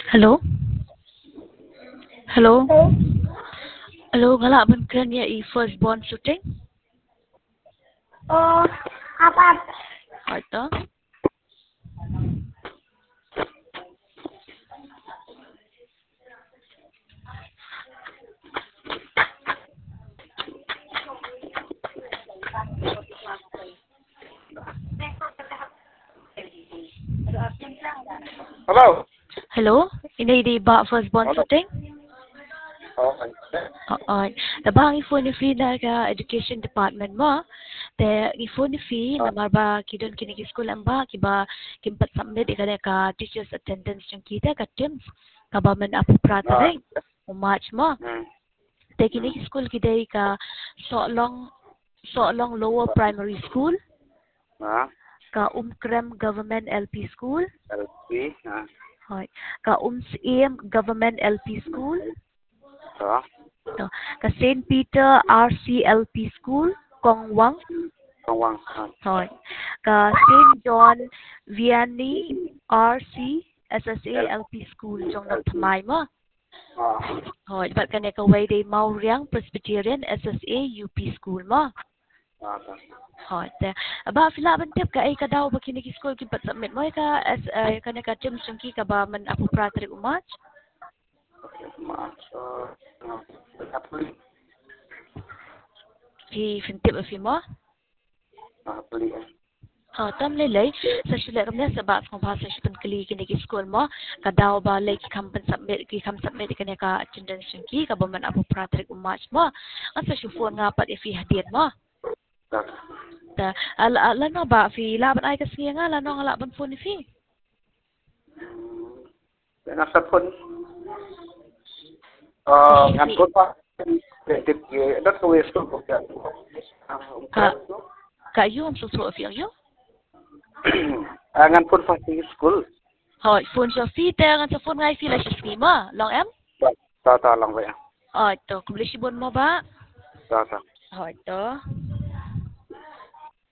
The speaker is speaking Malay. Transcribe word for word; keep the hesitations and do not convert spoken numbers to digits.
Hello? Hello? Hello? Hello, ngala ban kan ya i firstborn shooting? Oh, apa? Harta? Hello. Hello? Ini di ba firstborn Hello. shooting? Oh, Oo. Tabang ifo ni free na ka education department mo. Te ifo ni free na marba kidon kini ki school amba kiba kimpat submit ikane ka teachers attendance yung kita ka teams kaba man apu prata ah, rin. Umatch mo. hmm, Te kini ki school kidai ka so long so long lower primary school ah, ka Umkrem Government L P School. L P, ah, Hoy. Ka Umsim Government L P School. so, To. Ka Saint Peter R C L P School, Kongwang. Kongwang, ah, Hoy. Ka Saint John Vianney R C S S A L P School, Jong Nok Thamai mo. ah, Hoy. Ba't ka ka way day Mauriang Presbyterian S S A U P School mo. ah, so, Hoy. Te. Aba, sila ban tip ka ay ka daw ba kiniki school kipat submit mo ay ka as ay ka ka teams yung ki ka ba man ako pratri umat. ma, so, ah, hapuli, Ki fintip of mo. ah, hapuli, eh, Ha, tam lelay sa sila kami sa ba kung bahasa sa kali kini ki school mo kadaw ba lay ki kampan submit ki kam submit kani ka attendance yung ki ka ba man ako pratri umat mo. Asa si phone nga pat if hadian mo. so, Ta ala ala no ba fi laban ay kasi nga ala no nga laban phone ni fi. hmm, nasa phone, ah, ngan phone pa, tip, eh, that's the way school ko yan, ah, Ka umkran, no? kayo ang susu of yo. Ah, ngan phone pa sa school, Hoy, phone sa fi te nga sa phone nga fi la si ma. Long em. ta, ta lang ba yan, Oh, to kumuli si bon mo ba? ta, ta. Hoy, to.